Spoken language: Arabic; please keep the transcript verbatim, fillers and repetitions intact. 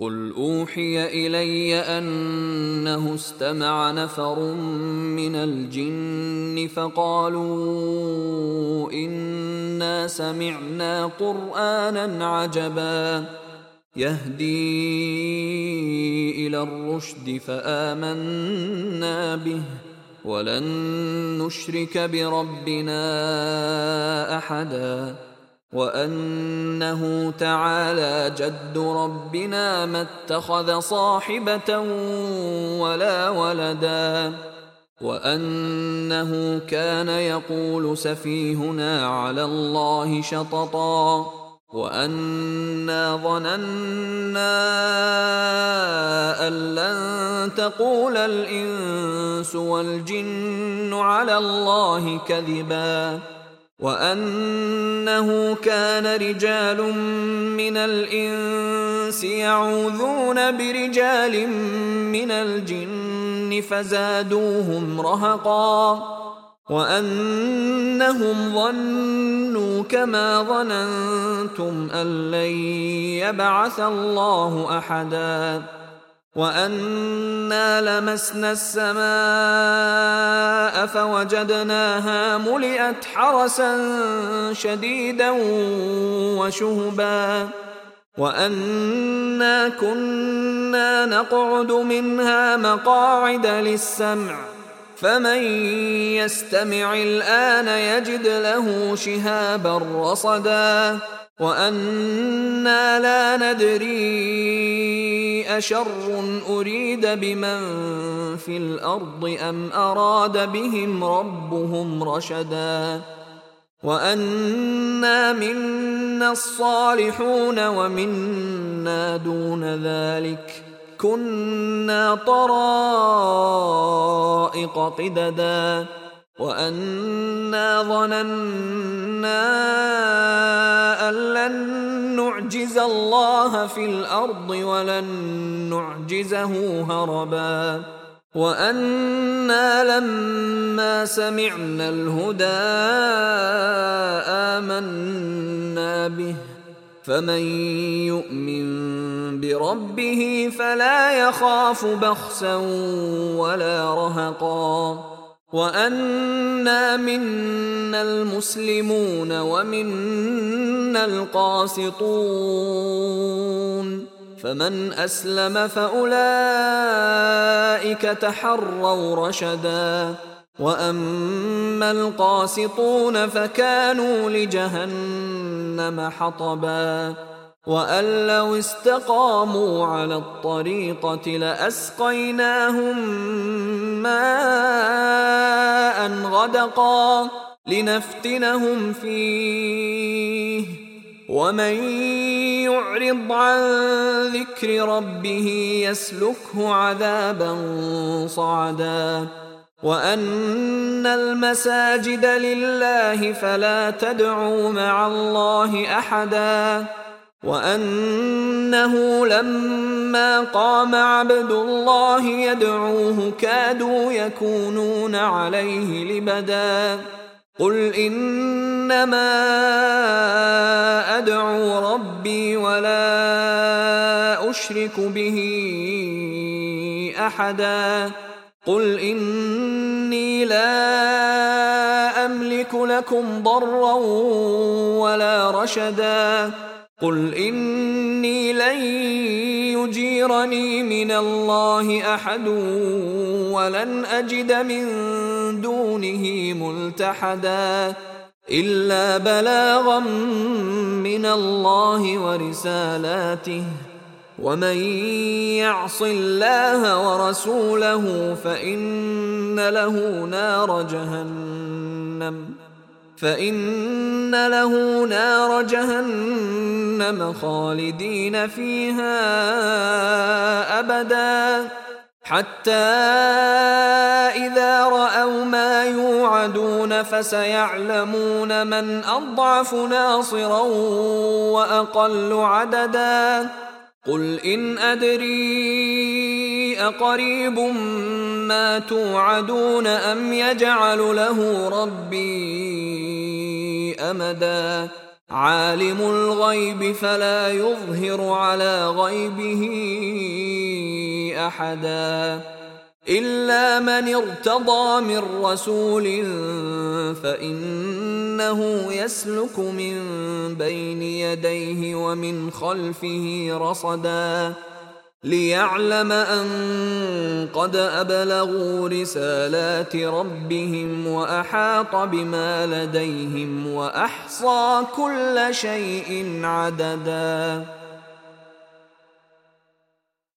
قل أوحي إلي أنه استمع نفر من الجن فقالوا إنا سمعنا قرآنا عجبا يهدي إلى الرشد فآمنا به ولن نشرك بربنا أحدا وأنه تعالى جد ربنا ما اتخذ صاحبة ولا ولدا وأنه كان يقول سفيهنا على الله شططا وأنا ظننا أن لن تقول الإنس والجن على الله كذبا وأنه كان رجال من الإنس يعوذون برجال من الجن فزادوهم رهقا وأنهم ظنوا كما ظننتم أن لن يبعث الله أحدا وأنا لمسنا السماء فوجدناها ملئت حرسا شديدا وشهبا وأنا كنا نقعد منها مقاعد للسمع فمن يستمع الآن يجد له شهابا رصدا وأنا لا ندري أشر أريد بمن في الأرض أم أراد بهم ربهم رشدا وأنا منا الصالحون ومنا دون ذلك كنا طرائق قددا وأنا ظننا أن لن نعجز الله في الأرض ولن نعجزه هربا وأنا لما سمعنا الهدى آمنا به فمن يؤمن بربه فلا يخاف بخسا ولا رهقا وأنا منا المسلمون ومنا القاسطون فمن أسلم فأولئك تحروا رشدا وأما القاسطون فكانوا لجهنم حطبا وأن لو استقاموا على الطريقة لأسقيناهم ماء غدقا لنفتنهم فيه ومن يعرض عن ذكر ربه يسلكه عذابا صعدا وأن المساجد لله فلا تدعوا مع الله أحدا وأنه لما قام عبد الله يدعوه كادوا يكونون عليه لبدا قل إنما أدعو ربي ولا أشرك به أحدا قل إني لا أملك لكم ضرا ولا رشدا قل إني لن يجيرني من الله أحد ولن أجد من دونه ملتحدا إلا بلاغا من الله ورسالاته ومن يعص الله ورسوله فإن له نار جهنم فإن له نار جهنم خالدين فيها أبدا حتى إذا رأوا ما يوعدون فسيعلمون من أضعف ناصرا وأقل عددا قل إن أدري أقريب ما توعدون أم يجعل له ربي أمدا عالم الغيب فلا يظهر على غيبه أحدا إلا من ارتضى من رسول فإنه يسلك من بين يديه ومن خلفه رصدا ليعلم أن قد أبلغوا رسالات ربهم وأحاط بما لديهم وأحصى كل شيء عددا.